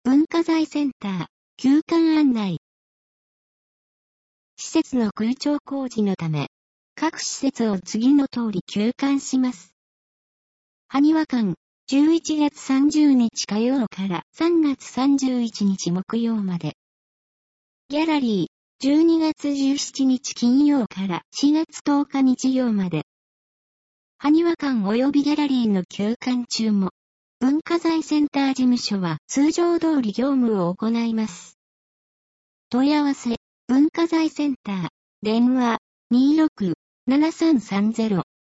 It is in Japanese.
文化財センター、休館案内。施設の空調工事のため、各施設を次の通り休館します。埴輪館、11月30日火曜から3月31日木曜まで。ギャラリー、12月17日金曜から4月10日日曜まで。埴輪館及びギャラリーの休館中も、文化財センター事務所は通常通り業務を行います。問い合わせ、文化財センター、電話、26-7330